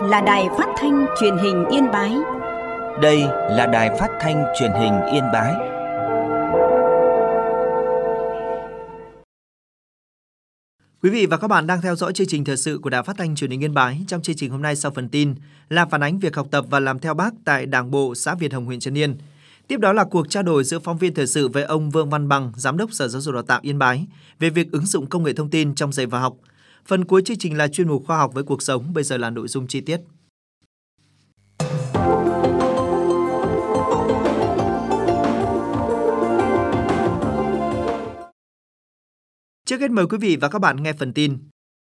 là Đài Phát thanh Truyền hình Yên Bái. Đây là Đài Phát thanh Truyền hình Yên Bái. Quý vị và các bạn đang theo dõi chương trình thời sự của Đài Phát thanh Truyền hình Yên Bái. Trong chương trình hôm nay, sau phần tin là phản ánh việc học tập và làm theo Bác tại Đảng bộ xã Việt Hồng, huyện Trấn Yên. Tiếp đó là cuộc trao đổi giữa phóng viên thời sự với ông Vương Văn Bằng, Giám đốc Sở Giáo dục Đào tạo Yên Bái về việc ứng dụng công nghệ thông tin trong dạy và học. Phần cuối chương trình là chuyên mục khoa học với cuộc sống. Bây giờ là nội dung chi tiết. Trước hết mời quý vị và các bạn nghe phần tin.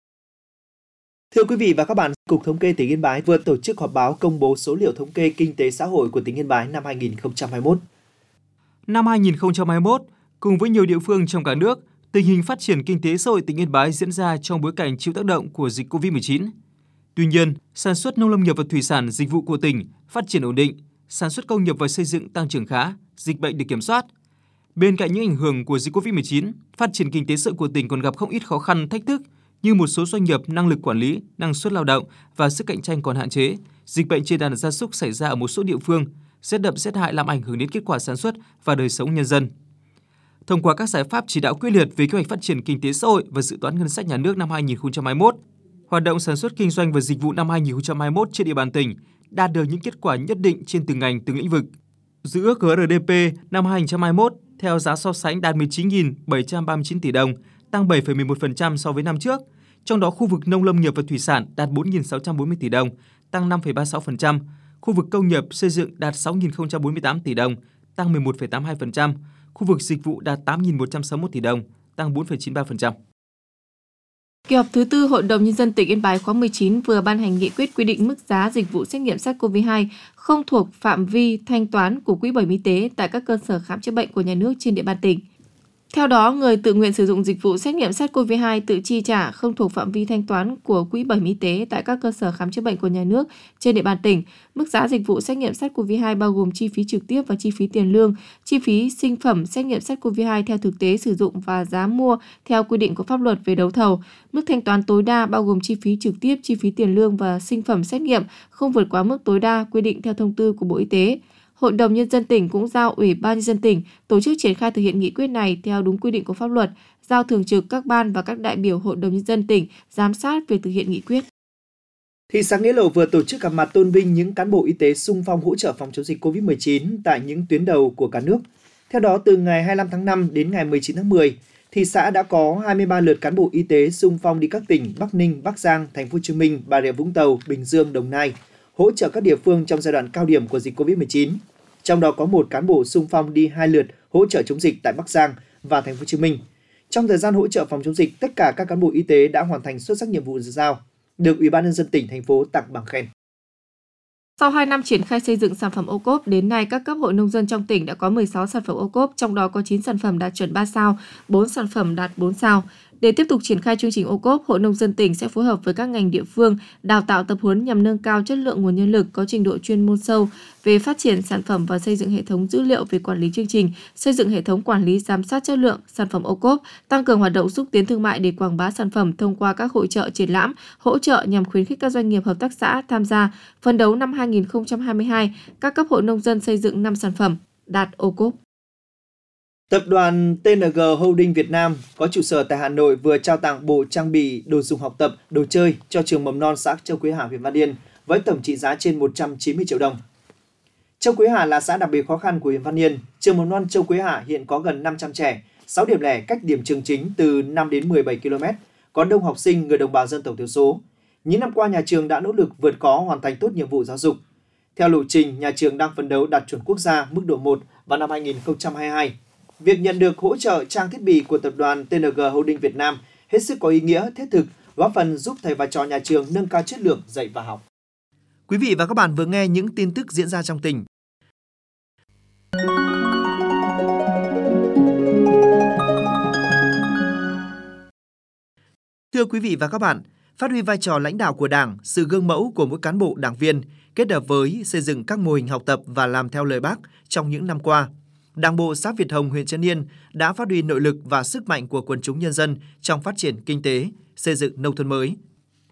Thưa quý vị và các bạn, Cục Thống kê tỉnh Yên Bái vừa tổ chức họp báo công bố số liệu thống kê kinh tế xã hội của tỉnh Yên Bái năm 2021. Năm 2021, cùng với nhiều địa phương trong cả nước, tình hình phát triển kinh tế xã hội tỉnh Yên Bái diễn ra trong bối cảnh chịu tác động của dịch Covid-19. Tuy nhiên, sản xuất nông lâm nghiệp và thủy sản dịch vụ của tỉnh phát triển ổn định, sản xuất công nghiệp và xây dựng tăng trưởng khá, dịch bệnh được kiểm soát. Bên cạnh những ảnh hưởng của dịch Covid-19, phát triển kinh tế xã hội của tỉnh còn gặp không ít khó khăn, thách thức như một số doanh nghiệp năng lực quản lý, năng suất lao động và sức cạnh tranh còn hạn chế, dịch bệnh trên đàn gia súc xảy ra ở một số địa phương, rét đậm rét hại làm ảnh hưởng đến kết quả sản xuất và đời sống nhân dân. Thông qua các giải pháp chỉ đạo quyết liệt về kế hoạch phát triển kinh tế xã hội và dự toán ngân sách nhà nước năm 2021, hoạt động sản xuất kinh doanh và dịch vụ năm 2021 trên địa bàn tỉnh đạt được những kết quả nhất định trên từng ngành, từng lĩnh vực. Dự ước GRDP năm 2021 theo giá so sánh đạt 19.739 tỷ đồng, tăng 7,11% so với năm trước. Trong đó khu vực nông lâm nghiệp và thủy sản đạt 4.640 tỷ đồng, tăng 5,36%. Khu vực công nghiệp xây dựng đạt 6.048 tỷ đồng, tăng 11,82%. Khu vực dịch vụ đạt 8.161 tỷ đồng, tăng 4,93%. Kỳ họp thứ 4 Hội đồng Nhân dân tỉnh Yên Bái khóa 19 vừa ban hành nghị quyết quy định mức giá dịch vụ xét nghiệm SARS-CoV-2 không thuộc phạm vi thanh toán của Quỹ Bảo hiểm y tế tại các cơ sở khám chữa bệnh của nhà nước trên địa bàn tỉnh. Theo đó, người tự nguyện sử dụng dịch vụ xét nghiệm SARS-CoV-2 tự chi trả không thuộc phạm vi thanh toán của Quỹ Bảo hiểm y tế tại các cơ sở khám chữa bệnh của nhà nước trên địa bàn tỉnh. Mức giá dịch vụ xét nghiệm SARS-CoV-2 bao gồm chi phí trực tiếp và chi phí tiền lương, chi phí sinh phẩm xét nghiệm SARS-CoV-2 theo thực tế sử dụng và giá mua theo quy định của pháp luật về đấu thầu. Mức thanh toán tối đa bao gồm chi phí trực tiếp, chi phí tiền lương và sinh phẩm xét nghiệm không vượt quá mức tối đa quy định theo thông tư của Bộ Y tế. Hội đồng Nhân dân tỉnh cũng giao Ủy ban Nhân dân tỉnh tổ chức triển khai thực hiện nghị quyết này theo đúng quy định của pháp luật, giao thường trực các ban và các đại biểu Hội đồng Nhân dân tỉnh giám sát việc thực hiện nghị quyết. Thị xã Nghĩa Lộ vừa tổ chức gặp mặt tôn vinh những cán bộ y tế xung phong hỗ trợ phòng chống dịch Covid-19 tại những tuyến đầu của cả nước. Theo đó, từ ngày 25 tháng 5 đến ngày 19 tháng 10, thị xã đã có 23 lượt cán bộ y tế xung phong đi các tỉnh Bắc Ninh, Bắc Giang, Thành phố Hồ Chí Minh, Bà Rịa Vũng Tàu, Bình Dương, Đồng Nai hỗ trợ các địa phương trong giai đoạn cao điểm của dịch Covid-19. Trong đó có một cán bộ xung phong đi 2 lượt hỗ trợ chống dịch tại Bắc Giang và Thành phố Hồ Chí Minh. Trong thời gian hỗ trợ phòng chống dịch, tất cả các cán bộ y tế đã hoàn thành xuất sắc nhiệm vụ được giao, được Ủy ban Nhân dân tỉnh, thành phố tặng bằng khen. Sau 2 năm triển khai xây dựng sản phẩm ô cốp, đến nay các cấp hội nông dân trong tỉnh đã có 16 sản phẩm ô cốp, trong đó có 9 sản phẩm đạt chuẩn 3 sao, 4 sản phẩm đạt 4 sao. Để tiếp tục triển khai chương trình ô cốp, Hội nông dân tỉnh sẽ phối hợp với các ngành địa phương đào tạo tập huấn nhằm nâng cao chất lượng nguồn nhân lực có trình độ chuyên môn sâu về phát triển sản phẩm và xây dựng hệ thống dữ liệu về quản lý chương trình, xây dựng hệ thống quản lý giám sát chất lượng sản phẩm ô cốp, tăng cường hoạt động xúc tiến thương mại để quảng bá sản phẩm thông qua các hội chợ triển lãm, hỗ trợ nhằm khuyến khích các doanh nghiệp hợp tác xã tham gia. Phấn đấu năm 2022, các cấp hội nông dân xây dựng 5 sản phẩm đạt ô cốp. Tập đoàn TNG Holding Việt Nam có trụ sở tại Hà Nội vừa trao tặng bộ trang bị đồ dùng học tập, đồ chơi cho trường mầm non xã Châu Quế Hà, huyện Văn Yên với tổng trị giá trên 190 triệu đồng. Châu Quế Hà là xã đặc biệt khó khăn của huyện Văn Yên. Trường mầm non Châu Quế Hà hiện có gần 500 trẻ, 6 điểm lẻ cách điểm trường chính từ 5 đến 17 km, có đông học sinh người đồng bào dân tộc thiểu số. Những năm qua, nhà trường đã nỗ lực vượt khó hoàn thành tốt nhiệm vụ giáo dục. Theo lộ trình, nhà trường đang phấn đấu đạt chuẩn quốc gia mức độ 1 vào năm 2022. Việc nhận được hỗ trợ trang thiết bị của tập đoàn TNG Holding Việt Nam hết sức có ý nghĩa, thiết thực, góp phần giúp thầy và trò nhà trường nâng cao chất lượng dạy và học. Quý vị và các bạn vừa nghe những tin tức diễn ra trong tỉnh. Thưa quý vị và các bạn, phát huy vai trò lãnh đạo của Đảng, sự gương mẫu của mỗi cán bộ đảng viên, kết hợp với xây dựng các mô hình học tập và làm theo lời Bác trong những năm qua, Đảng bộ xã Việt Hồng, huyện Trấn Yên đã phát huy nội lực và sức mạnh của quần chúng nhân dân trong phát triển kinh tế, xây dựng nông thôn mới.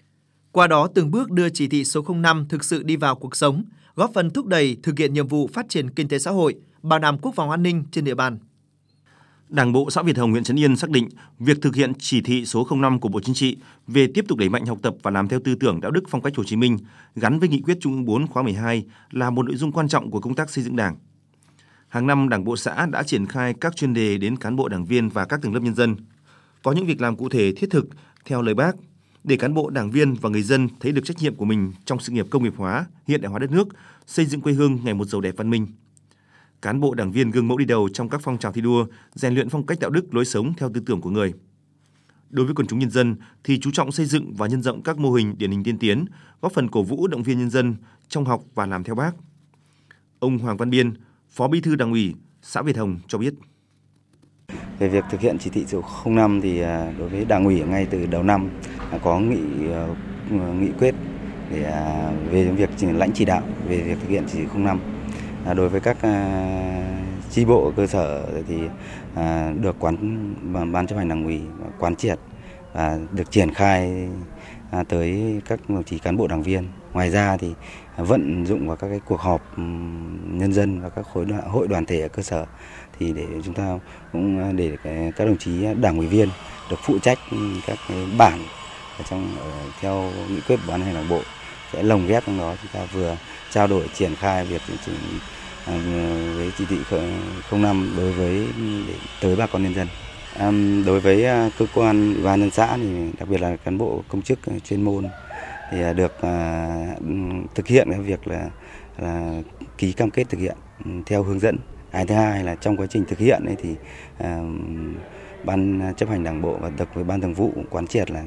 Qua đó từng bước đưa chỉ thị số 05 thực sự đi vào cuộc sống, góp phần thúc đẩy thực hiện nhiệm vụ phát triển kinh tế xã hội, bảo đảm quốc phòng an ninh trên địa bàn. Đảng bộ xã Việt Hồng, huyện Trấn Yên xác định việc thực hiện chỉ thị số 05 của Bộ Chính trị về tiếp tục đẩy mạnh học tập và làm theo tư tưởng đạo đức phong cách Hồ Chí Minh gắn với nghị quyết Trung ương 4 khóa 12 là một nội dung quan trọng của công tác xây dựng Đảng. Hàng năm, Đảng bộ xã đã triển khai các chuyên đề đến cán bộ đảng viên và các tầng lớp nhân dân. Có những việc làm cụ thể thiết thực theo lời Bác để cán bộ đảng viên và người dân thấy được trách nhiệm của mình trong sự nghiệp công nghiệp hóa, hiện đại hóa đất nước, xây dựng quê hương ngày một giàu đẹp văn minh. Cán bộ đảng viên gương mẫu đi đầu trong các phong trào thi đua, rèn luyện phong cách đạo đức lối sống theo tư tưởng của người. Đối với quần chúng nhân dân thì chú trọng xây dựng và nhân rộng các mô hình điển hình tiên tiến, góp phần cổ vũ động viên nhân dân trong học và làm theo Bác. Ông Hoàng Văn Biên, Phó Bí thư Đảng ủy xã Việt Hồng cho biết. Về việc thực hiện chỉ thị số 05 thì đối với Đảng ủy ngay từ đầu năm có nghị quyết về việc lãnh chỉ đạo về việc thực hiện chỉ thị 05. Đối với các chi bộ cơ sở thì được ban chấp hành Đảng ủy quán triệt và được triển khai tới các đồng chí cán bộ đảng viên. Ngoài ra thì vận dụng vào các cái cuộc họp nhân dân và các hội đoàn thể ở cơ sở thì để chúng ta cũng để các đồng chí đảng ủy viên được phụ trách các cái bản theo nghị quyết của ban hành Đảng bộ sẽ lồng ghép trong đó, chúng ta vừa trao đổi triển khai việc với chỉ thị 05 đối với tới bà con nhân dân. Đối với cơ quan ủy ban nhân xã thì đặc biệt là cán bộ công chức chuyên môn thì được thực hiện cái việc là ký cam kết thực hiện theo hướng dẫn. Cái thứ hai là trong quá trình thực hiện ấy thì ban chấp hành Đảng bộ và đặc với ban thường vụ quán triệt là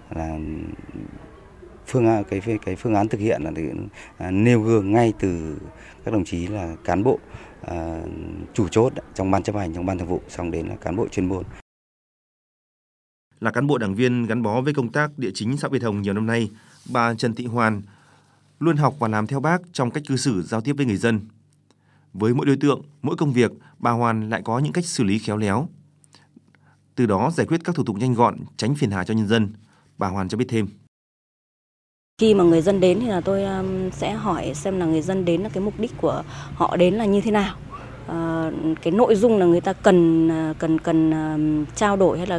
phương án thực hiện là nêu gương ngay từ các đồng chí là cán bộ chủ chốt trong ban chấp hành, trong ban thường vụ, xong đến là cán bộ chuyên môn. Là cán bộ đảng viên gắn bó với công tác địa chính xã Việt Hồng nhiều năm nay, bà Trần Thị Hoàn luôn học và làm theo Bác trong cách cư xử giao tiếp với người dân. Với mỗi đối tượng, mỗi công việc, bà Hoàn lại có những cách xử lý khéo léo. Từ đó giải quyết các thủ tục nhanh gọn, tránh phiền hà cho nhân dân. Bà Hoàn cho biết thêm. Khi mà người dân đến thì là tôi sẽ hỏi xem là người dân đến là cái mục đích của họ đến là như thế nào. Cái nội dung là người ta cần trao đổi hay là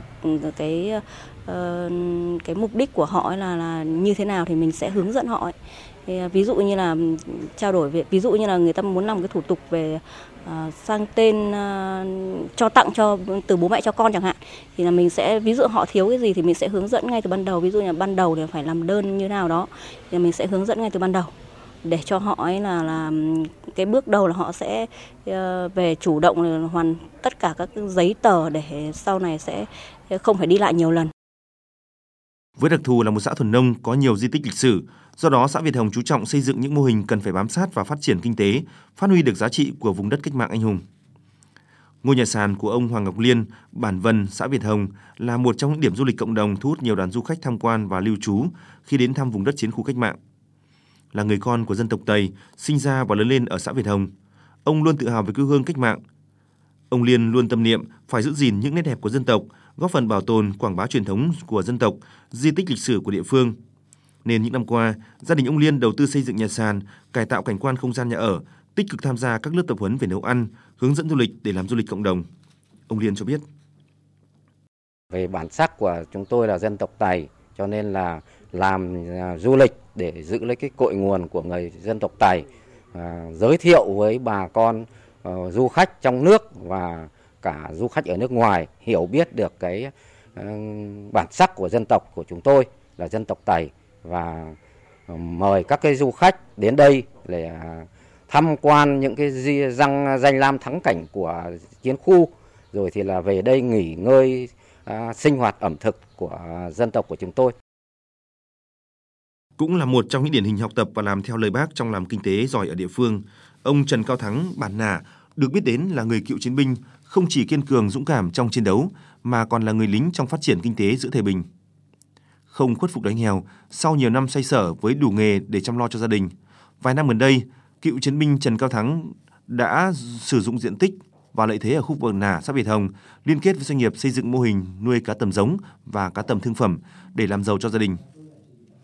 cái mục đích của họ là như thế nào thì mình sẽ hướng dẫn họ ấy. Thì, ví dụ như là trao đổi ví dụ như là người ta muốn làm cái thủ tục về sang tên cho tặng cho từ bố mẹ cho con chẳng hạn, thì là mình sẽ ví dụ họ thiếu cái gì thì mình sẽ hướng dẫn ngay từ ban đầu. Ví dụ như là ban đầu thì phải làm đơn như nào đó thì mình sẽ hướng dẫn ngay từ ban đầu để cho họ ấy là cái bước đầu là họ sẽ về chủ động hoàn tất cả các giấy tờ để sau này sẽ không phải đi lại nhiều lần. Với đặc thù là một xã thuần nông có nhiều di tích lịch sử, do đó xã Việt Hồng chú trọng xây dựng những mô hình cần phải bám sát và phát triển kinh tế, phát huy được giá trị của vùng đất cách mạng anh hùng. Ngôi nhà sàn của ông Hoàng Ngọc Liên, bản Vân, xã Việt Hồng là một trong những điểm du lịch cộng đồng thu hút nhiều đoàn du khách tham quan và lưu trú khi đến thăm vùng đất chiến khu cách mạng. Là người con của dân tộc Tây, sinh ra và lớn lên ở xã Việt Hồng, ông luôn tự hào về quê hương cách mạng. Ông Liên luôn tâm niệm phải giữ gìn những nét đẹp của dân tộc, góp phần bảo tồn, quảng bá truyền thống của dân tộc, di tích lịch sử của địa phương. Nên những năm qua, gia đình ông Liên đầu tư xây dựng nhà sàn, cải tạo cảnh quan không gian nhà ở, tích cực tham gia các lớp tập huấn về nấu ăn, hướng dẫn du lịch để làm du lịch cộng đồng. Ông Liên cho biết. Về bản sắc của chúng tôi là dân tộc Tày, cho nên là làm du lịch để giữ lấy cái cội nguồn của người dân tộc Tày, giới thiệu với bà con du khách trong nước và cả du khách ở nước ngoài hiểu biết được cái bản sắc của dân tộc của chúng tôi là dân tộc Tày, và mời các cái du khách đến đây để tham quan những cái danh lam thắng cảnh của chiến khu, rồi thì là về đây nghỉ ngơi, sinh hoạt ẩm thực của dân tộc của chúng tôi. Cũng là một trong những điển hình học tập và làm theo lời Bác trong làm kinh tế giỏi ở địa phương, ông Trần Cao Thắng, bản Nà, được biết đến là người cựu chiến binh, không chỉ kiên cường dũng cảm trong chiến đấu mà còn là người lính trong phát triển kinh tế giữa thời bình. Không khuất phục đói nghèo, sau nhiều năm xoay sở với đủ nghề để chăm lo cho gia đình, vài năm gần đây, cựu chiến binh Trần Cao Thắng đã sử dụng diện tích và lợi thế ở khu vực Nà, xã Việt Hồng liên kết với doanh nghiệp xây dựng mô hình nuôi cá tầm giống và cá tầm thương phẩm để làm giàu cho gia đình.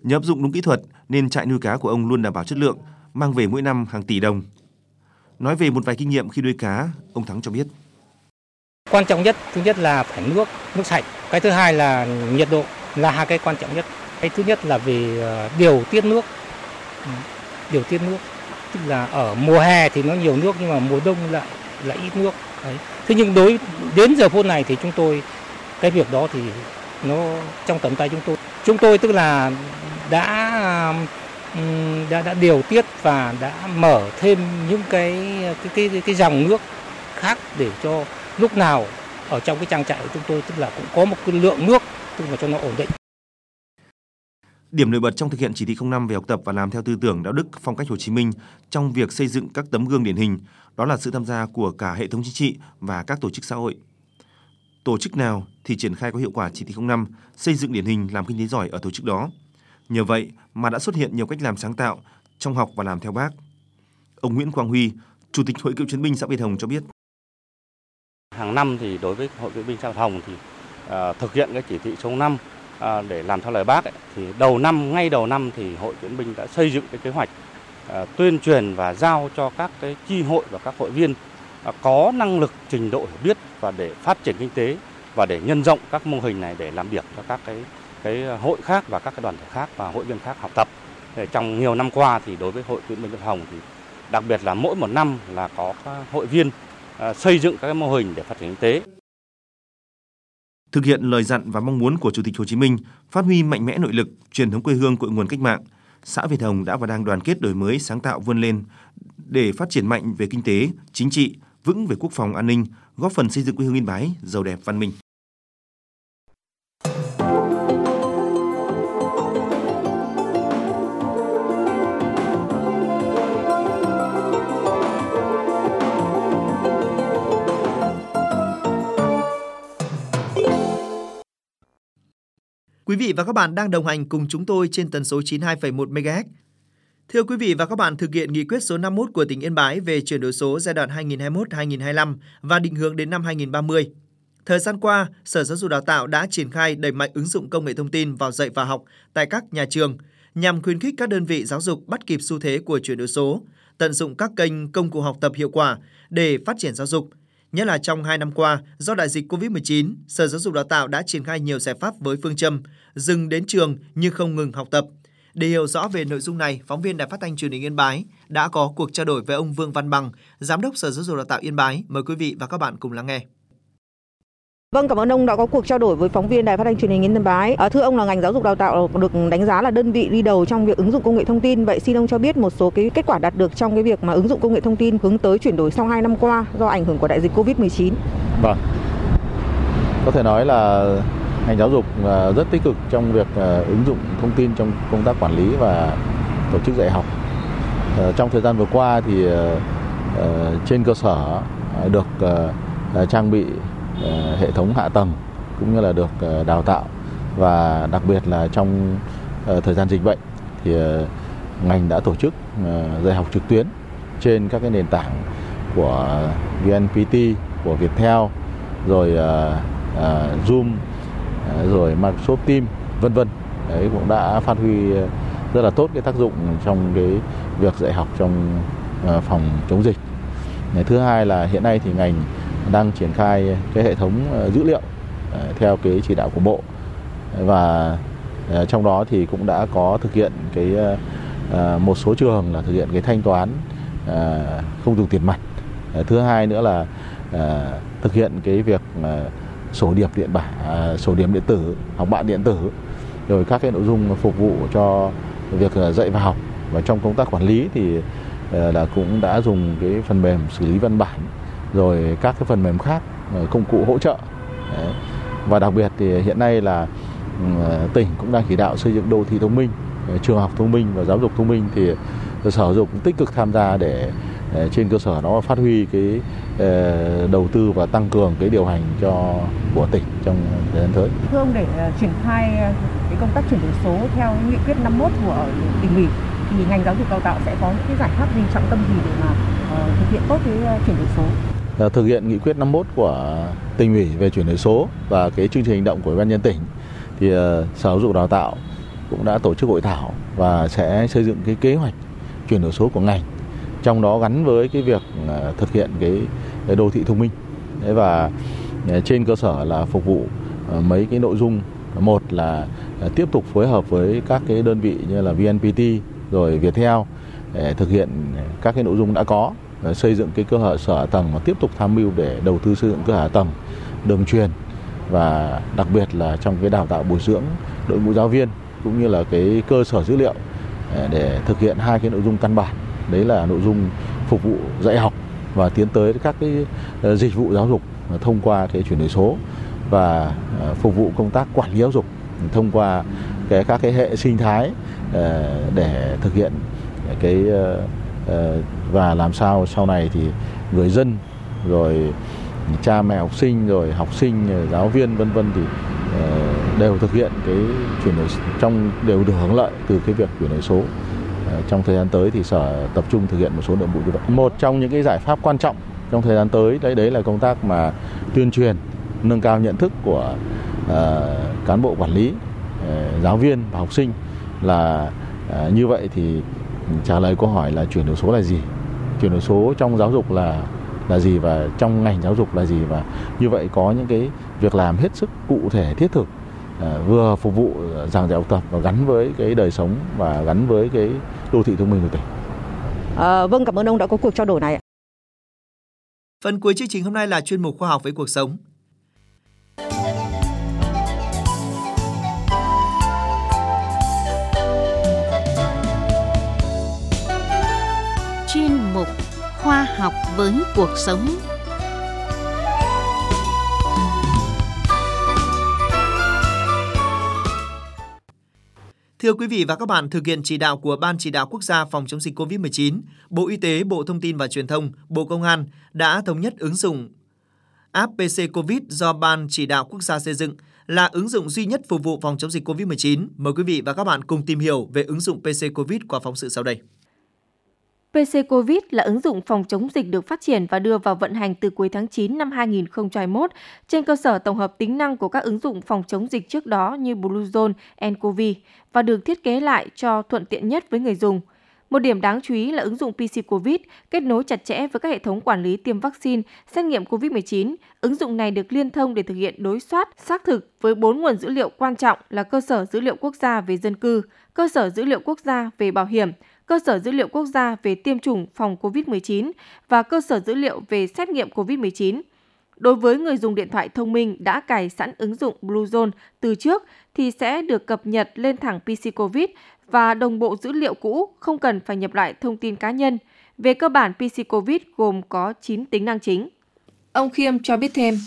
Nhờ áp dụng đúng kỹ thuật nên trại nuôi cá của ông luôn đảm bảo chất lượng, mang về mỗi năm hàng tỷ đồng. Nói về một vài kinh nghiệm khi nuôi cá, ông Thắng cho biết. Quan trọng nhất, thứ nhất là phải nước sạch. Cái thứ hai là nhiệt độ, là hai cái quan trọng nhất. Cái thứ nhất là về điều tiết nước. Điều tiết nước, tức là ở mùa hè thì nó nhiều nước nhưng mà mùa đông lại ít nước. Đấy. Thế nhưng đến giờ phút này thì chúng tôi, cái việc đó thì nó trong tầm tay chúng tôi. Chúng tôi tức là đã điều tiết và đã mở thêm những cái dòng nước khác để cho lúc nào ở trong cái trang trại của chúng tôi tức là cũng có một cái lượng nước tức là cho nó ổn định. Điểm nổi bật trong thực hiện chỉ thị 05 về học tập và làm theo tư tưởng đạo đức phong cách Hồ Chí Minh trong việc xây dựng các tấm gương điển hình, đó là sự tham gia của cả hệ thống chính trị và các tổ chức xã hội. Tổ chức nào thì triển khai có hiệu quả chỉ thị 05, xây dựng điển hình làm kinh tế giỏi ở tổ chức đó. Nhờ vậy mà đã xuất hiện nhiều cách làm sáng tạo trong học và làm theo Bác. Ông Nguyễn Quang Huy, Chủ tịch Hội Cựu chiến binh xã Việt Hồng cho biết. Hàng năm thì đối với Hội Cựu binh xã Việt Hồng thì thực hiện cái chỉ thị số 5 để làm theo lời Bác ấy, thì ngay đầu năm thì Hội Cựu chiến binh đã xây dựng cái kế hoạch tuyên truyền và giao cho các cái chi hội và các hội viên có năng lực, trình độ hiểu biết và để phát triển kinh tế và để nhân rộng các mô hình này để làm điểm cho các cái hội khác và các cái đoàn thể khác và hội viên khác học tập. Để trong nhiều năm qua thì đối với Hội Cựu binh Việt Hồng thì đặc biệt là mỗi một năm là có các hội viên xây dựng các cái mô hình để phát triển kinh tế. Thực hiện lời dặn và mong muốn của Chủ tịch Hồ Chí Minh, phát huy mạnh mẽ nội lực, truyền thống quê hương cội nguồn cách mạng, xã Việt Hồng đã và đang đoàn kết đổi mới, sáng tạo vươn lên để phát triển mạnh về kinh tế, chính trị, vững về quốc phòng an ninh, góp phần xây dựng quê hương Yên Bái giàu đẹp văn minh. Quý vị và các bạn đang đồng hành cùng chúng tôi trên tần số 92,1 MHz. Thưa quý vị và các bạn, thực hiện nghị quyết số 51 của tỉnh Yên Bái về chuyển đổi số giai đoạn 2021-2025 và định hướng đến năm 2030. Thời gian qua, Sở Giáo dục Đào tạo đã triển khai đẩy mạnh ứng dụng công nghệ thông tin vào dạy và học tại các nhà trường nhằm khuyến khích các đơn vị giáo dục bắt kịp xu thế của chuyển đổi số, tận dụng các kênh công cụ học tập hiệu quả để phát triển giáo dục. Nhất là trong 2 năm qua, do đại dịch COVID-19, Sở Giáo dục Đào tạo đã triển khai nhiều giải pháp với phương châm dừng đến trường nhưng không ngừng học tập. Để hiểu rõ về nội dung này, phóng viên Đài Phát thanh Truyền hình Yên Bái đã có cuộc trao đổi với ông Vương Văn Bằng, Giám đốc Sở Giáo dục Đào tạo Yên Bái. Mời quý vị và các bạn cùng lắng nghe. Vâng, cảm ơn ông đã có cuộc trao đổi với phóng viên Đài Phát thanh Truyền hình Yên Bái. Thưa ông, là ngành giáo dục đào tạo được đánh giá là đơn vị đi đầu trong việc ứng dụng công nghệ thông tin. Vậy xin ông cho biết một số cái kết quả đạt được trong cái việc mà ứng dụng công nghệ thông tin hướng tới chuyển đổi sau 2 năm qua do ảnh hưởng của đại dịch Covid-19. Vâng, có thể nói là ngành giáo dục rất tích cực trong việc ứng dụng thông tin trong công tác quản lý và tổ chức dạy học. Trong thời gian vừa qua thì trên cơ sở được trang bị hệ thống hạ tầng cũng như là được đào tạo, và đặc biệt là trong thời gian dịch bệnh thì ngành đã tổ chức dạy học trực tuyến trên các cái nền tảng của VNPT, của Viettel, rồi Zoom, rồi Microsoft Teams, vân vân. Đấy cũng đã phát huy rất là tốt cái tác dụng trong cái việc dạy học trong phòng chống dịch. Thứ hai là hiện nay thì ngành đang triển khai cái hệ thống dữ liệu theo cái chỉ đạo của Bộ, và trong đó thì cũng đã có thực hiện cái một số trường là thực hiện cái thanh toán không dùng tiền mặt. Thứ hai nữa là thực hiện cái việc sổ điểm điện tử, học bạ điện tử, rồi các cái nội dung phục vụ cho việc dạy và học. Và trong công tác quản lý thì là cũng đã dùng cái phần mềm xử lý văn bản, rồi các cái phần mềm khác, công cụ hỗ trợ. Đấy. Và đặc biệt thì hiện nay là tỉnh cũng đang chỉ đạo xây dựng đô thị thông minh, trường học thông minh và giáo dục thông minh, thì Sở Giáo dục cũng tích cực tham gia để trên cơ sở nó phát huy cái đầu tư và tăng cường cái điều hành của tỉnh trong thời gian tới. Thưa ông, để triển khai cái công tác chuyển đổi số theo nghị quyết 51 của tỉnh ủy thì ngành giáo dục đào tạo sẽ có những cái giải pháp gì, trọng tâm gì để mà thực hiện tốt cái chuyển đổi số? Thực hiện nghị quyết 51 của tỉnh ủy về chuyển đổi số và cái chương trình hành động của Ủy ban nhân dân tỉnh thì Sở Giáo dục Đào tạo cũng đã tổ chức hội thảo và sẽ xây dựng cái kế hoạch chuyển đổi số của ngành, trong đó gắn với cái việc thực hiện cái đô thị thông minh. Và trên cơ sở là phục vụ mấy cái nội dung, một là tiếp tục phối hợp với các cái đơn vị như là VNPT rồi Viettel để thực hiện các cái nội dung đã có, xây dựng cái cơ sở hạ tầng và tiếp tục tham mưu để đầu tư xây dựng cơ sở hạ tầng, đường truyền và đặc biệt là trong cái đào tạo bồi dưỡng đội ngũ giáo viên cũng như là cái cơ sở dữ liệu để thực hiện hai cái nội dung căn bản, đấy là nội dung phục vụ dạy học và tiến tới các cái dịch vụ giáo dục thông qua cái chuyển đổi số, và phục vụ công tác quản lý giáo dục thông qua các cái hệ sinh thái để thực hiện cái và làm sao sau này thì người dân rồi cha mẹ học sinh rồi học sinh giáo viên vân vân thì đều thực hiện cái chuyển đổi đều được hưởng lợi từ cái việc chuyển đổi số. Trong thời gian tới thì Sở tập trung thực hiện một số nhiệm vụ như vậy. Một trong những cái giải pháp quan trọng trong thời gian tới đấy là công tác mà tuyên truyền, nâng cao nhận thức của cán bộ quản lý, giáo viên và học sinh là như vậy thì trả lời câu hỏi là chuyển đổi số là gì, chuyển đổi số trong giáo dục là gì và trong ngành giáo dục là gì, và như vậy có những cái việc làm hết sức cụ thể thiết thực, vừa phục vụ giảng dạy học tập và gắn với cái đời sống và gắn với cái đô thị thông minh của tỉnh. Vâng, cảm ơn ông đã có cuộc trao đổi này. Phần cuối chương trình hôm nay là chuyên mục Khoa học với cuộc sống. Chuyên mục Khoa học với cuộc sống. Thưa quý vị và các bạn, thực hiện chỉ đạo của Ban Chỉ đạo Quốc gia phòng chống dịch COVID-19, Bộ Y tế, Bộ Thông tin và Truyền thông, Bộ Công an đã thống nhất ứng dụng app PC Covid do Ban Chỉ đạo Quốc gia xây dựng là ứng dụng duy nhất phục vụ phòng chống dịch COVID-19. Mời quý vị và các bạn cùng tìm hiểu về ứng dụng PC Covid qua phóng sự sau đây. PC Covid là ứng dụng phòng chống dịch được phát triển và đưa vào vận hành từ cuối tháng 9 năm 2021 trên cơ sở tổng hợp tính năng của các ứng dụng phòng chống dịch trước đó như Bluezone, nCoV và được thiết kế lại cho thuận tiện nhất với người dùng. Một điểm đáng chú ý là ứng dụng PC Covid kết nối chặt chẽ với các hệ thống quản lý tiêm vaccine, xét nghiệm COVID-19. Ứng dụng này được liên thông để thực hiện đối soát, xác thực với 4 nguồn dữ liệu quan trọng là cơ sở dữ liệu quốc gia về dân cư, cơ sở dữ liệu quốc gia về bảo hiểm, cơ sở dữ liệu quốc gia về tiêm chủng phòng COVID-19 và cơ sở dữ liệu về xét nghiệm COVID-19. Đối với người dùng điện thoại thông minh đã cài sẵn ứng dụng Bluezone từ trước thì sẽ được cập nhật lên thẳng PC Covid và đồng bộ dữ liệu cũ, không cần phải nhập lại thông tin cá nhân. Về cơ bản, PC Covid gồm có 9 tính năng chính. Ông Khiêm cho biết thêm.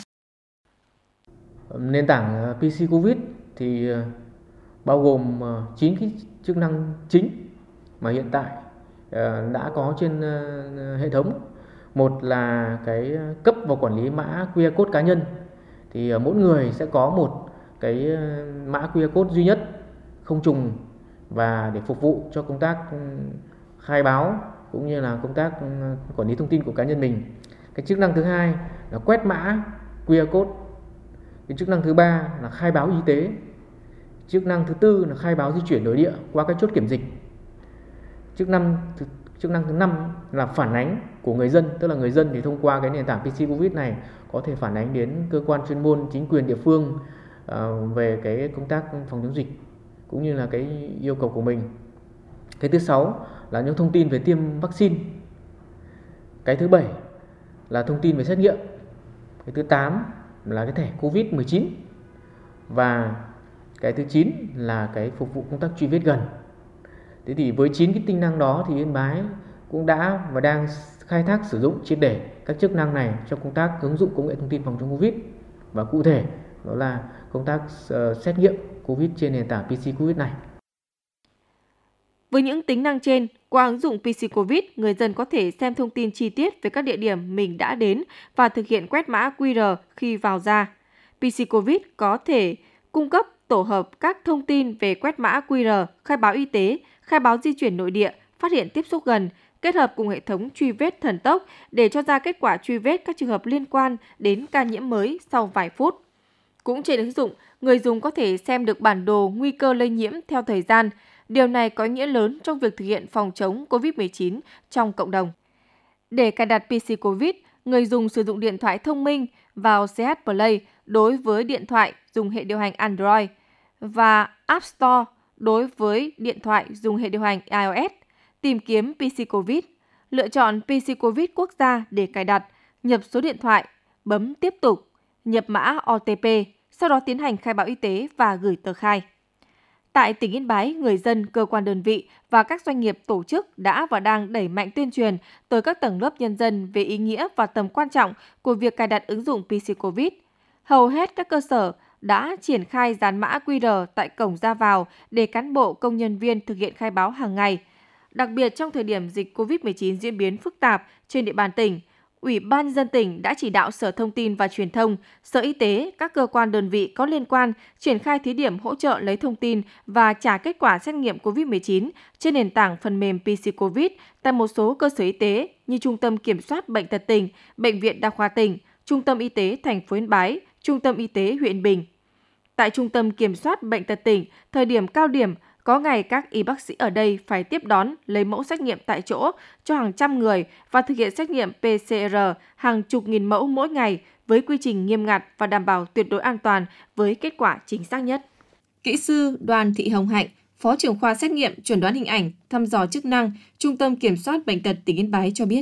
Nền tảng PC Covid thì bao gồm 9 cái chức năng chính mà hiện tại đã có trên hệ thống. Một là cái cấp và quản lý mã QR code cá nhân, thì mỗi người sẽ có một cái mã QR code duy nhất, không trùng, và để phục vụ cho công tác khai báo cũng như là công tác quản lý thông tin của cá nhân mình. Cái chức năng thứ hai là quét mã QR code. Cái chức năng thứ ba là khai báo y tế. Chức năng thứ tư là khai báo di chuyển nội địa qua các chốt kiểm dịch. Chức năng thứ 5 là phản ánh của người dân, tức là người dân thì thông qua cái nền tảng PC Covid này có thể phản ánh đến cơ quan chuyên môn, chính quyền địa phương về cái công tác phòng chống dịch cũng như là cái yêu cầu của mình. Cái thứ 6 là những thông tin về tiêm vaccine. Cái thứ 7 là thông tin về xét nghiệm. Cái thứ 8 là cái thẻ COVID-19. Và cái thứ 9 là cái phục vụ công tác truy vết gần. Thế thì với 9 cái tính năng đó thì Yên Bái cũng đã và đang khai thác sử dụng triệt để các chức năng này cho công tác ứng dụng công nghệ thông tin phòng chống Covid. Và cụ thể đó là công tác xét nghiệm Covid trên nền tảng PC Covid này. Với những tính năng trên, qua ứng dụng PC Covid, người dân có thể xem thông tin chi tiết về các địa điểm mình đã đến và thực hiện quét mã QR khi vào ra. PC Covid có thể cung cấp tổ hợp các thông tin về quét mã QR, khai báo y tế, khai báo di chuyển nội địa, phát hiện tiếp xúc gần, kết hợp cùng hệ thống truy vết thần tốc để cho ra kết quả truy vết các trường hợp liên quan đến ca nhiễm mới sau vài phút. Cũng trên ứng dụng, người dùng có thể xem được bản đồ nguy cơ lây nhiễm theo thời gian. Điều này có nghĩa lớn trong việc thực hiện phòng chống COVID-19 trong cộng đồng. Để cài đặt PC COVID, người dùng sử dụng điện thoại thông minh vào CH Play đối với điện thoại dùng hệ điều hành Android và App Store đối với điện thoại dùng hệ điều hành iOS. Tìm kiếm PC COVID, lựa chọn PC COVID quốc gia để cài đặt, nhập số điện thoại, bấm tiếp tục, nhập mã OTP, sau đó tiến hành khai báo y tế và gửi tờ khai. Tại tỉnh Yên Bái, người dân, cơ quan đơn vị và các doanh nghiệp tổ chức đã và đang đẩy mạnh tuyên truyền tới các tầng lớp nhân dân về ý nghĩa và tầm quan trọng của việc cài đặt ứng dụng PC COVID. Hầu hết các cơ sở đã triển khai dán mã QR tại cổng ra vào để cán bộ công nhân viên thực hiện khai báo hàng ngày. Đặc biệt trong thời điểm dịch COVID-19 diễn biến phức tạp trên địa bàn tỉnh, Ủy ban nhân dân tỉnh đã chỉ đạo Sở Thông tin và Truyền thông, Sở Y tế, các cơ quan đơn vị có liên quan triển khai thí điểm hỗ trợ lấy thông tin và trả kết quả xét nghiệm COVID-19 trên nền tảng phần mềm PC COVID tại một số cơ sở y tế như Trung tâm Kiểm soát Bệnh tật tỉnh, Bệnh viện Đa khoa tỉnh, Trung tâm Y tế thành phố Yên Bái, Trung tâm Y tế huyện Bình. Tại Trung tâm Kiểm soát Bệnh tật tỉnh, thời điểm cao điểm, có ngày các y bác sĩ ở đây phải tiếp đón lấy mẫu xét nghiệm tại chỗ cho hàng trăm người và thực hiện xét nghiệm PCR hàng chục nghìn mẫu mỗi ngày với quy trình nghiêm ngặt và đảm bảo tuyệt đối an toàn với kết quả chính xác nhất. Kỹ sư Đoàn Thị Hồng Hạnh, Phó trưởng khoa xét nghiệm chẩn đoán hình ảnh, thăm dò chức năng, Trung tâm Kiểm soát Bệnh tật tỉnh Yên Bái cho biết.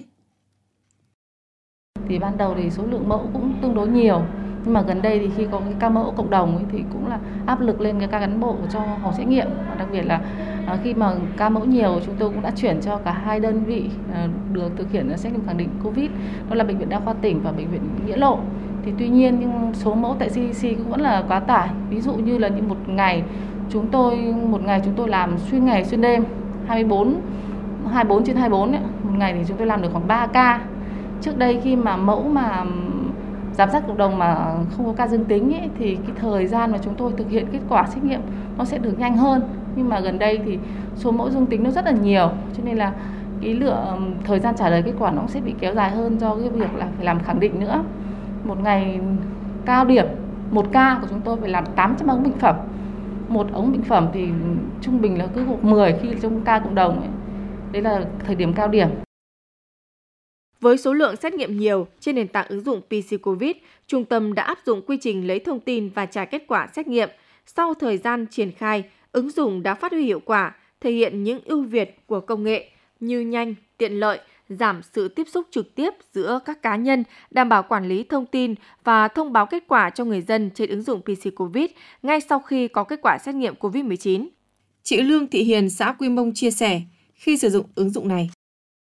Thì ban đầu thì số lượng mẫu cũng tương đối nhiều. Nhưng mà gần đây thì khi có cái ca mẫu cộng đồng ấy, thì cũng là áp lực lên các cán bộ cho phòng xét nghiệm. Và đặc biệt là khi mà ca mẫu nhiều, chúng tôi cũng đã chuyển cho cả hai đơn vị được thực hiện xét nghiệm khẳng định COVID, đó là Bệnh viện Đa khoa tỉnh và Bệnh viện Nghĩa Lộ. Thì tuy nhiên nhưng số mẫu tại CDC cũng vẫn là quá tải. Ví dụ như là những một ngày chúng tôi làm xuyên ngày xuyên đêm 24/24 ấy. Một ngày thì chúng tôi làm được khoảng 3 ca. Trước đây khi mà mẫu mà giám sát cộng đồng mà không có ca dương tính ấy, thì cái thời gian mà chúng tôi thực hiện kết quả xét nghiệm nó sẽ được nhanh hơn. Nhưng mà gần đây thì số mẫu dương tính nó rất là nhiều, cho nên là cái lượng thời gian trả lời kết quả nó sẽ bị kéo dài hơn do cái việc là phải làm khẳng định nữa. Một ngày cao điểm, một ca của chúng tôi phải làm 800 ống bệnh phẩm. Một ống bệnh phẩm thì trung bình là cứ gộp 10 khi trong ca cộng đồng ấy. Đấy là thời điểm cao điểm. Với số lượng xét nghiệm nhiều trên nền tảng ứng dụng PC COVID, trung tâm đã áp dụng quy trình lấy thông tin và trả kết quả xét nghiệm. Sau thời gian triển khai, ứng dụng đã phát huy hiệu quả, thể hiện những ưu việt của công nghệ như nhanh, tiện lợi, giảm sự tiếp xúc trực tiếp giữa các cá nhân, đảm bảo quản lý thông tin và thông báo kết quả cho người dân trên ứng dụng PC COVID ngay sau khi có kết quả xét nghiệm COVID-19. Chị Lương Thị Hiền, xã Quy Mông chia sẻ, khi sử dụng ứng dụng này,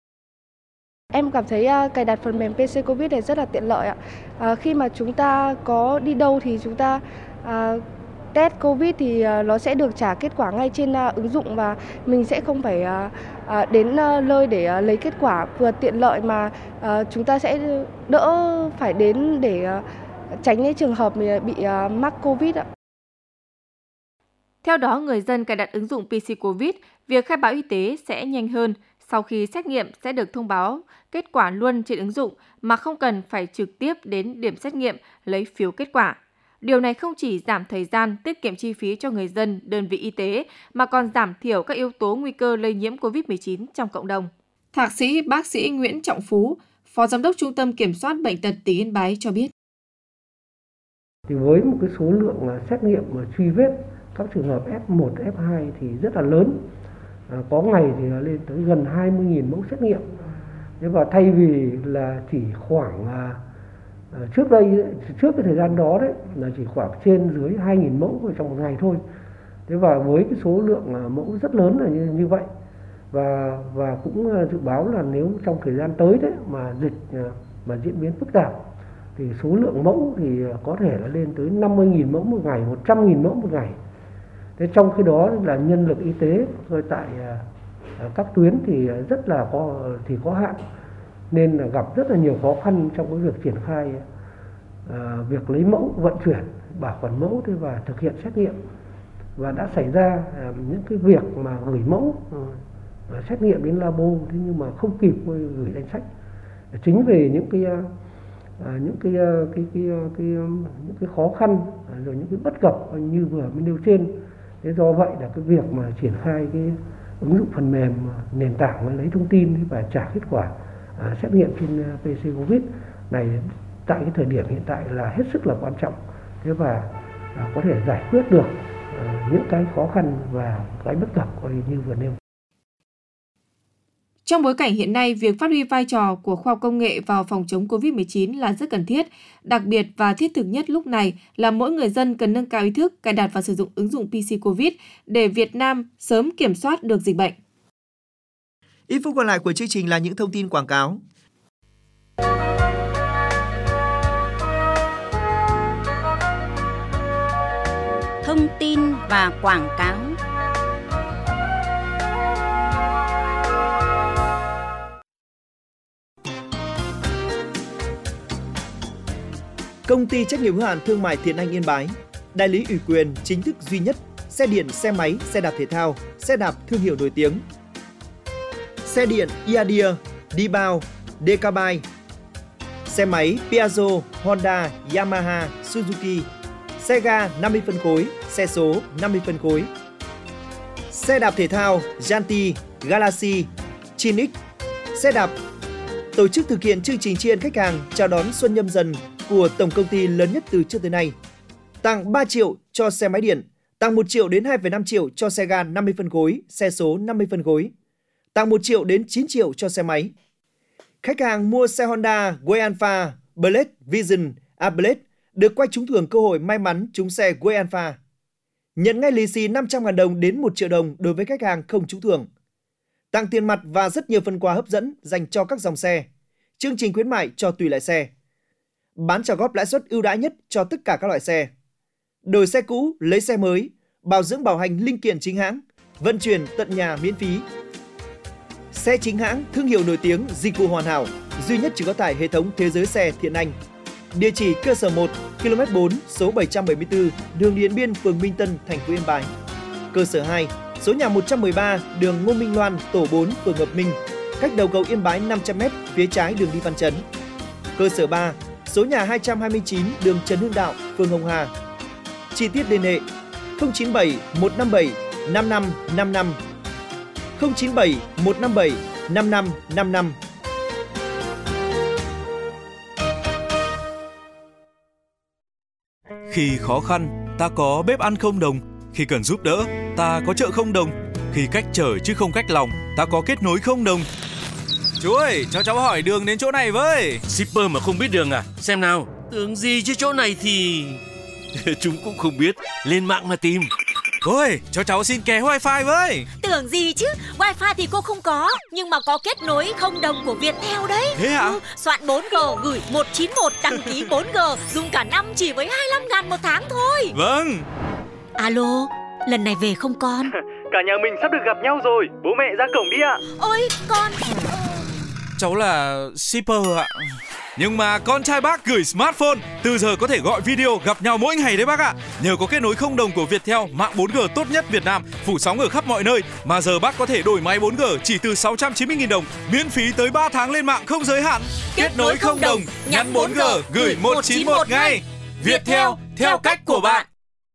em cảm thấy cài đặt phần mềm PC COVID này rất là tiện lợi ạ. Khi mà chúng ta có đi đâu thì chúng ta test COVID thì nó sẽ được trả kết quả ngay trên ứng dụng và mình sẽ không phải đến nơi để lấy kết quả, vừa tiện lợi mà chúng ta sẽ đỡ phải đến để tránh những trường hợp bị mắc COVID ạ. Theo đó, người dân cài đặt ứng dụng PC COVID, việc khai báo y tế sẽ nhanh hơn. Sau khi xét nghiệm sẽ được thông báo kết quả luôn trên ứng dụng mà không cần phải trực tiếp đến điểm xét nghiệm lấy phiếu kết quả. Điều này không chỉ giảm thời gian, tiết kiệm chi phí cho người dân, đơn vị y tế, mà còn giảm thiểu các yếu tố nguy cơ lây nhiễm COVID-19 trong cộng đồng. Thạc sĩ bác sĩ Nguyễn Trọng Phú, Phó Giám đốc Trung tâm Kiểm soát Bệnh tật tỉnh Yên Bái cho biết. Thì với một cái số lượng xét nghiệm và truy vết các trường hợp F1, F2 thì rất là lớn. Có ngày thì lên tới gần 20.000 mẫu xét nghiệm. Và thay vì là chỉ khoảng trước cái thời gian đó đấy là chỉ khoảng trên dưới 2.000 mẫu trong một ngày thôi. Thế và với cái số lượng mẫu rất lớn là như vậy và cũng dự báo là nếu trong thời gian tới đấy mà dịch mà diễn biến phức tạp thì số lượng mẫu thì có thể là lên tới 50.000 mẫu một ngày, 100.000 mẫu một ngày. Thế trong khi đó là nhân lực y tế tại các tuyến thì rất là có hạn, nên là gặp rất là nhiều khó khăn trong cái việc triển khai việc lấy mẫu, vận chuyển, bảo quản mẫu và thực hiện xét nghiệm. Và đã xảy ra những cái việc mà gửi mẫu xét nghiệm đến labo thế nhưng mà không kịp gửi danh sách. Chính vì những cái khó khăn rồi những cái bất cập như vừa mới nêu trên. Thế do vậy là cái việc mà triển khai cái ứng dụng phần mềm nền tảng lấy thông tin và trả kết quả xét nghiệm trên PC COVID này tại cái thời điểm hiện tại là hết sức là quan trọng. Thế và có thể giải quyết được những cái khó khăn và cái bất cập như vừa nêu. Trong bối cảnh hiện nay, việc phát huy vai trò của khoa học công nghệ vào phòng chống COVID-19 là rất cần thiết. Đặc biệt và thiết thực nhất lúc này là mỗi người dân cần nâng cao ý thức cài đặt và sử dụng ứng dụng PC COVID để Việt Nam sớm kiểm soát được dịch bệnh. Ít phút còn lại của chương trình là những thông tin quảng cáo. Thông tin và quảng cáo. Công ty trách nhiệm hữu hạn thương mại Thiện Anh Yên Bái, đại lý ủy quyền chính thức duy nhất xe điện, xe máy, xe đạp thể thao, xe đạp thương hiệu nổi tiếng. Xe điện Iadir, Dibao, Decabike, xe máy Piaggio, Honda, Yamaha, Suzuki, xe ga 50 phân khối, xe số 50 phân khối. Xe đạp thể thao Yanti, Galaxy, Chinix, xe đạp. Tổ chức thực hiện chương trình tri ân khách hàng chào đón Xuân Nhâm Dần của tổng công ty lớn nhất từ trước tới nay. Tặng 3 triệu cho xe máy điện, tặng 1 triệu đến 2,5 triệu cho xe ga 50 phân khối, xe số 50 phân khối. Tặng 1 triệu đến 9 triệu cho xe máy. Khách hàng mua xe Honda Way Alpha, Blade Vision, Blade được quay trúng thưởng cơ hội may mắn trúng xe Way Alpha. Nhận ngay lì xì 500.000 đồng đến 1 triệu đồng đối với khách hàng không trúng thưởng. Tặng tiền mặt và rất nhiều phần quà hấp dẫn dành cho các dòng xe. Chương trình khuyến mại cho tùy loại xe. Bán trả góp lãi suất ưu đãi nhất cho tất cả các loại xe. Đổi xe cũ, lấy xe mới, bảo dưỡng bảo hành linh kiện chính hãng, vận chuyển tận nhà miễn phí. Xe chính hãng, thương hiệu nổi tiếng, dịch vụ hoàn hảo, duy nhất chỉ có tại hệ thống Thế giới xe Thiện Anh. Địa chỉ cơ sở 1, km 4, số 774, đường Điện Biên, phường Minh Tân, thành phố Yên Bái. Cơ sở 2, số nhà 113, đường Ngô Minh Loan, tổ 4, phường Hợp Minh, cách đầu cầu Yên Bái 500m, phía trái đường đi Văn Chấn. Cơ sở 3, số nhà 229, đường Trần Hưng Đạo, phường Hồng Hà. Chi tiết liên hệ 097 157 5555, 097 157 5555. Khi khó khăn, ta có bếp ăn không đồng. Khi cần giúp đỡ, ta có chợ không đồng. Khi cách trở chứ không cách lòng, ta có kết nối không đồng. Chú ơi, cho cháu hỏi đường đến chỗ này với. Shipper mà không biết đường à? Xem nào, tưởng gì chứ chỗ này thì... Chúng cũng không biết, lên mạng mà tìm. Cô ơi, cho cháu xin ké wifi với. Tưởng gì chứ, wifi thì cô không có, nhưng mà có kết nối không đồng của Viettel đấy. Thế hả? Soạn 4G, gửi 191, đăng ký 4G, dùng cả năm chỉ với 25.000 một tháng thôi. Vâng. Alo, lần này về không con? Cả nhà mình sắp được gặp nhau rồi, bố mẹ ra cổng đi ạ. Ôi, con... Cháu là shipper ạ. Nhưng mà con trai bác gửi smartphone, từ giờ có thể gọi video gặp nhau mỗi ngày đấy bác ạ. Nhờ có kết nối không đồng của Viettel, mạng 4G tốt nhất Việt Nam, phủ sóng ở khắp mọi nơi. Mà giờ bác có thể đổi máy 4G chỉ từ 690.000 đồng, miễn phí tới 3 tháng lên mạng không giới hạn. Kết nối không đồng, nhắn 4G, gửi 191 ngay. Viettel, theo cách của bạn.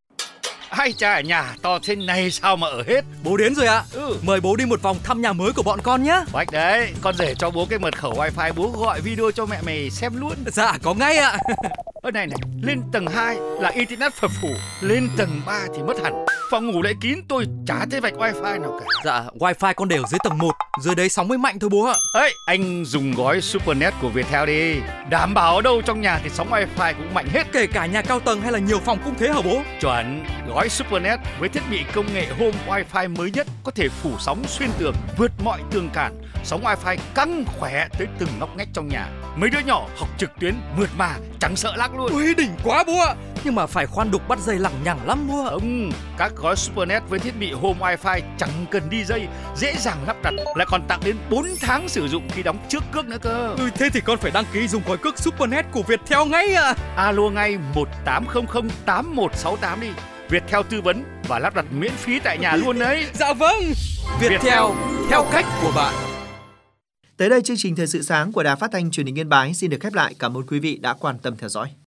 Ai chà, nhà to thế này sao mà ở hết. Bố đến rồi ạ. Mời bố đi một vòng thăm nhà mới của bọn con nhé. Bách đấy, con rể cho bố cái mật khẩu wifi, bố gọi video cho mẹ mày xem luôn. Dạ, có ngay ạ. Này, lên tầng 2 là internet phập phù, lên tầng 3 thì mất hẳn. Phòng ngủ lại kín, tôi chả thấy vạch wifi nào cả. Dạ, wifi con đều dưới tầng 1, dưới đấy sóng mới mạnh thôi bố ạ. Ấy, anh dùng gói Supernet của Viettel đi. Đảm bảo ở đâu trong nhà thì sóng wifi cũng mạnh hết. Kể cả nhà cao tầng hay là nhiều phòng cũng thế hả bố? Chuẩn, gói Supernet với thiết bị công nghệ Home Wifi mới nhất có thể phủ sóng xuyên tường, vượt mọi tường cản. Sóng wifi căng khỏe tới từng ngóc ngách trong nhà. Mấy đứa nhỏ học trực tuyến mượt mà, chẳng sợ lag luôn. Ui, đỉnh quá bố ạ. Nhưng mà phải khoan đục bắt dây lằng nhằng lắm bố ạ. Các gói Supernet với thiết bị Home Wifi chẳng cần đi dây, dễ dàng lắp đặt, lại còn tặng đến 4 tháng sử dụng khi đóng trước cước nữa cơ. Thế thì con phải đăng ký dùng gói cước Supernet của Viettel ngay ạ. Alo ngay 1800 8168 đi. Viettel tư vấn và lắp đặt miễn phí tại nhà luôn đấy. Dạ vâng. Viettel, theo cách của bạn. Tới đây chương trình Thời sự sáng của Đài Phát thanh Truyền hình Yên Bái xin được khép lại. Cảm ơn quý vị đã quan tâm theo dõi.